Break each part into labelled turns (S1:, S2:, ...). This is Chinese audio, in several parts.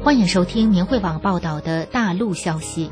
S1: 欢迎收听明慧网报道的大陆消息。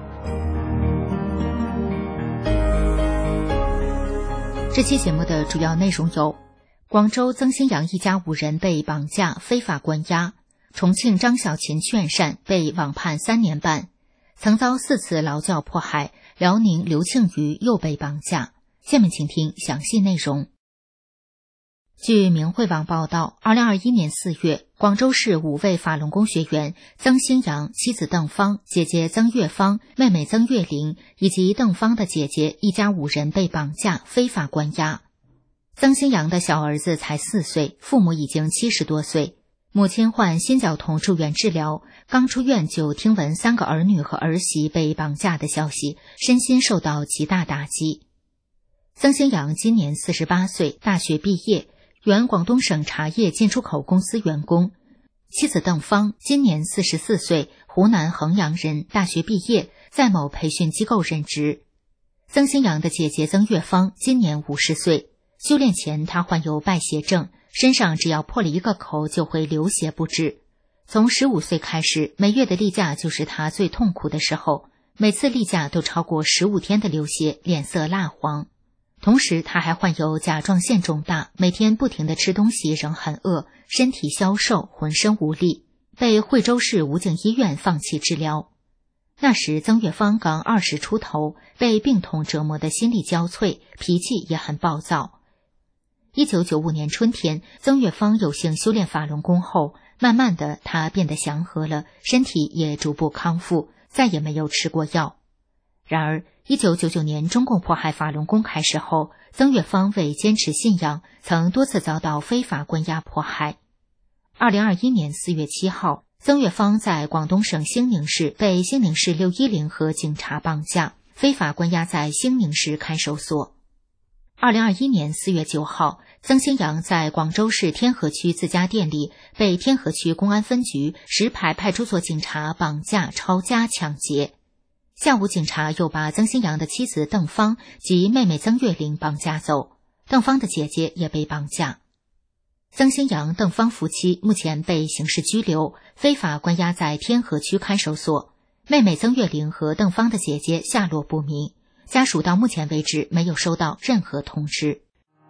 S1: 这期节目的主要内容有：广州曾新阳一家5人被绑架非法关押，重庆张小琴劝善被网判3年半，曾遭4次劳教迫害，辽宁刘庆余又被绑架。下面请听详细内容。据明慧网报道，2021年4月，广州市5位法轮功学员曾新阳、妻子邓芳、姐姐曾月芳、妹妹曾月玲以及邓芳的姐姐一家5人被绑架非法关押。曾新阳的小儿子才4岁，父母已经70多岁，母亲患心绞痛住院治疗，刚出院就听闻3个儿女和儿媳被绑架的消息，身心受到极大打击。曾新阳今年48岁，大学毕业，原广东省茶叶进出口公司员工。妻子邓芳今年44岁，湖南衡阳人，大学毕业，在某培训机构任职。曾新阳的姐姐曾月芳今年50岁，修炼前她患有败血症，身上只要破了一个口就会流血不止。从15岁开始，每月的例假就是她最痛苦的时候，每次例假都超过15天的流血，脸色蜡黄。同时他还患有甲状腺肿大，每天不停地吃东西，仍很饿，身体消瘦，浑身无力，被惠州市武警医院放弃治疗。那时曾月芳刚20出头，被病痛折磨得心力交瘁，脾气也很暴躁。1995年春天，曾月芳有幸修炼法轮功后，慢慢的她变得祥和了，身体也逐步康复，再也没有吃过药。然而1999年中共迫害法轮功开始后，曾月芳为坚持信仰，曾多次遭到非法关押迫害。2021年4月7号，曾月芳在广东省兴宁市被兴宁市610和警察绑架，非法关押在兴宁市看守所。2021年4月9号，曾新阳在广州市天河区自家店里被天河区公安分局石牌派出所警察绑架、抄家、抢劫。下午警察又把曾新阳的妻子邓芳及妹妹曾月玲绑架走，邓芳的姐姐也被绑架。曾新阳、邓芳夫妻目前被刑事拘留，非法关押在天河区看守所。妹妹曾月玲和邓芳的姐姐下落不明，家属到目前为止没有收到任何通知。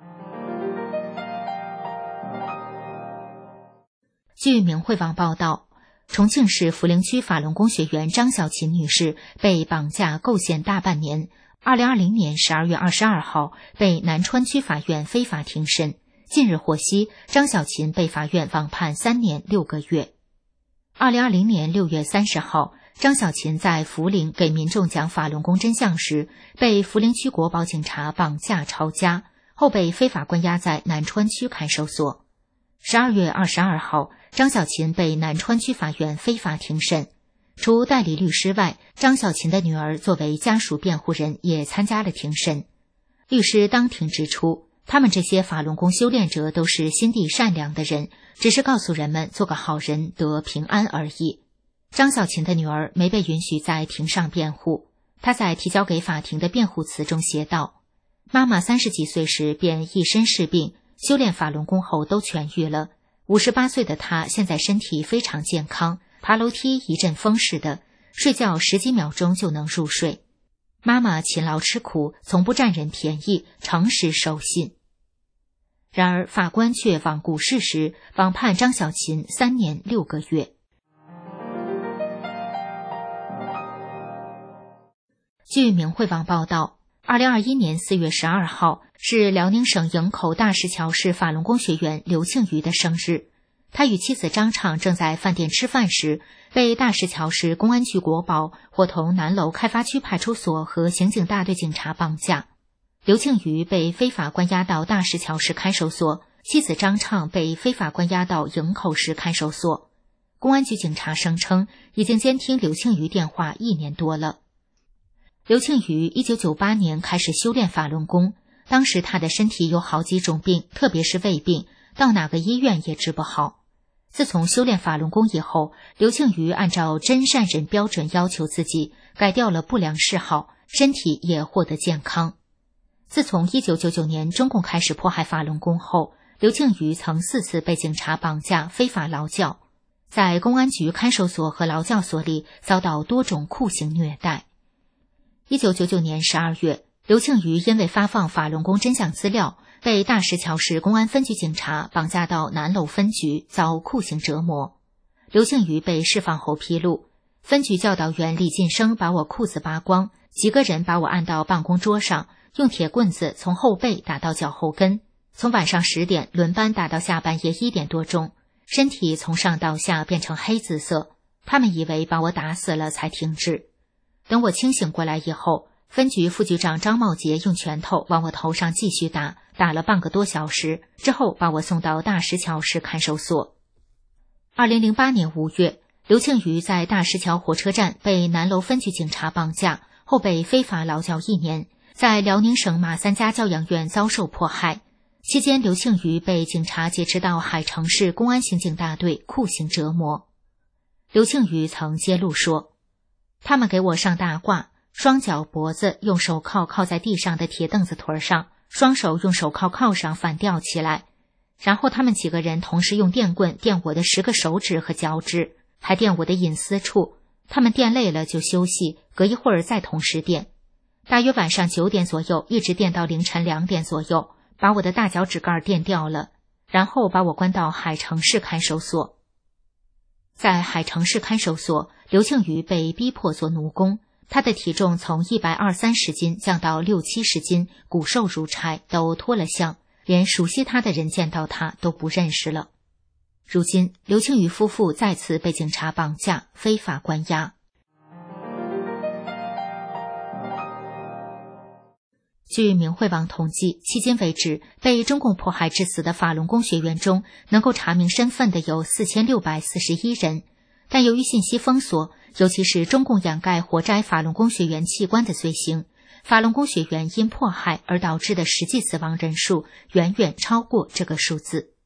S1: 据明慧网报道，重庆市涪陵区法轮功学员张小琴女士被绑架构陷大半年，2020年12月22号被南川区法院非法庭审。近日获悉，张小琴被法院网判3年6个月。2020年6月30号，张小琴在涪陵给民众讲法轮功真相时，被涪陵区国保警察绑架抄家，后被非法关押在南川区看守所。12月22号，张小琴被南川区法院非法庭审。除代理律师外，张小琴的女儿作为家属辩护人也参加了庭审。律师当庭指出，他们这些法轮功修炼者都是心地善良的人，只是告诉人们做个好人得平安而已。张小琴的女儿没被允许在庭上辩护，她在提交给法庭的辩护词中写道：妈妈30几岁时便一身是病，修炼法轮功后都痊愈了。58岁的她现在身体非常健康，爬楼梯一阵风似的，睡觉10几秒钟就能入睡。妈妈勤劳吃苦，从不占人便宜，诚实守信。然而法官却罔顾事实，网判张小琴3年6个月。据明慧网报道，2021年4月12号是辽宁省营口大石桥市法轮功学员刘庆余的生日。他与妻子张畅正在饭店吃饭时，被大石桥市公安局国保伙同南楼开发区派出所和刑警大队警察绑架。刘庆余被非法关押到大石桥市看守所，妻子张畅被非法关押到营口市看守所。公安局警察声称，已经监听刘庆余电话1年多了。刘庆余1998年开始修炼法轮功，当时他的身体有好几种病，特别是胃病，到哪个医院也治不好。自从修炼法轮功以后，刘庆余按照真善人标准要求自己，改掉了不良嗜好，身体也获得健康。自从1999年中共开始迫害法轮功后，刘庆余曾4次被警察绑架非法劳教。 在公安局看守所和劳教所里遭到多种酷刑虐待。1999年12月，刘庆余因为发放法轮功真相资料，被大石桥市公安分局警察绑架到南楼分局，遭酷刑折磨。刘庆余被释放后披露，分局教导员李晋生把我裤子扒光，几个人把我按到办公桌上，用铁棍子从后背打到脚后跟，从晚上10点轮班打到下半夜1点多钟，身体从上到下变成黑紫色，他们以为把我打死了才停止。等我清醒过来以后，分局副局长张茂杰用拳头往我头上继续打，打了半个多小时，之后把我送到大石桥市看守所。2008年5月，刘庆余在大石桥火车站被南楼分局警察绑架，后被非法劳教1年，在辽宁省马三家教养院遭受迫害。期间，刘庆余被警察劫持到海城市公安刑警大队酷刑折磨。刘庆余曾揭露说，他们给我上大褂，双脚脖子用手铐铐在地上的铁凳子腿上，双手用手铐铐上反吊起来，然后他们几个人同时用电棍电我的10个手指和脚趾，还电我的隐私处，他们电累了就休息，隔一会儿再同时电，大约晚上9点左右，一直电到凌晨2点左右，把我的大脚趾盖电掉了，然后把我关到海城市看守所。在海城市看守所，刘庆余被逼迫做奴工，他的体重从120-130斤降到60-70斤，骨瘦如柴，都脱了相，连熟悉他的人见到他都不认识了。如今，刘庆余夫妇再次被警察绑架，非法关押。据明慧网统计，迄今为止，被中共迫害致死的法轮功学员中，能够查明身份的有4641人。但由于信息封锁，尤其是中共掩盖活摘法轮功学员器官的罪行，法轮功学员因迫害而导致的实际死亡人数远远超过这个数字。